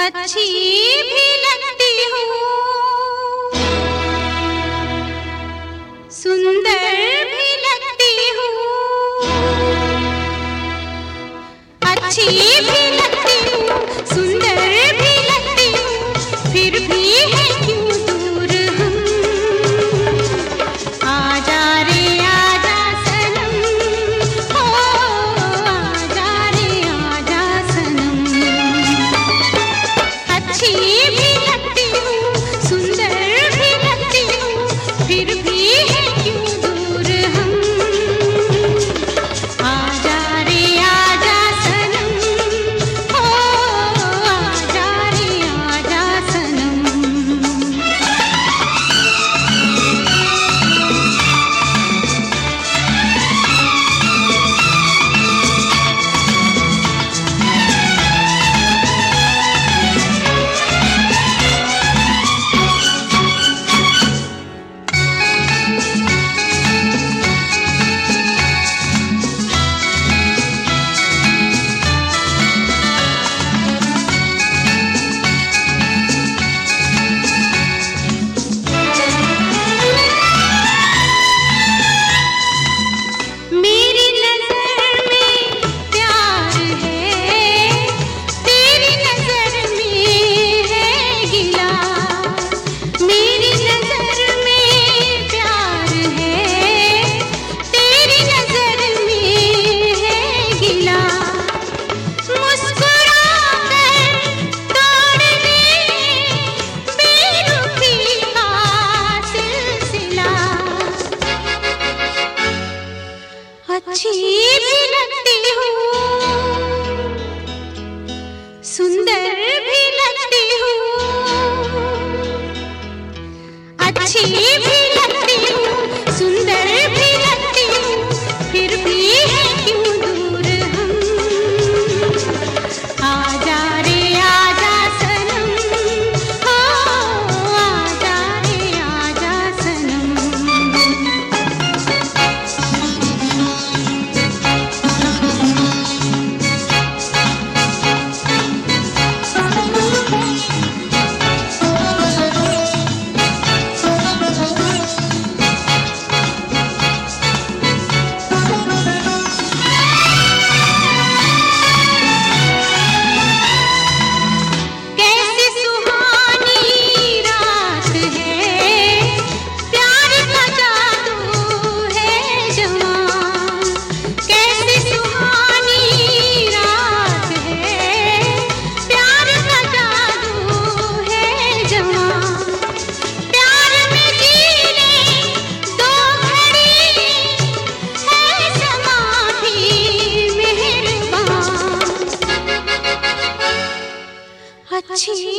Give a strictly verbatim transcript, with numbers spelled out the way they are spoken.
अच्छी भी लगती हूँ, सुंदर भी लगती हूँ, अच्छी भी लगती हूँ, सुंदर भी लगती हूँ, फिर भी है क्यों दूर हम। आजा रे आजा सनम, ओ आजा रे आजा सनम। अच्छी भी लगती हूँ, सुंदर भी लगती हूँ, फिर भी है क्यों दूर हम। आजा रे आजा सनम, ओ आजा रे आजा सनम। अच्छी भी लगती हूँ, सुंदर भी लगती हूँ, अच्छी भी लगती हूँ, सुंदर भी लगती हूँ, फिर भी है क्यों दूर हम। आजा रे आजा सनम, ओ आजा रे आजा सनम। अच्छी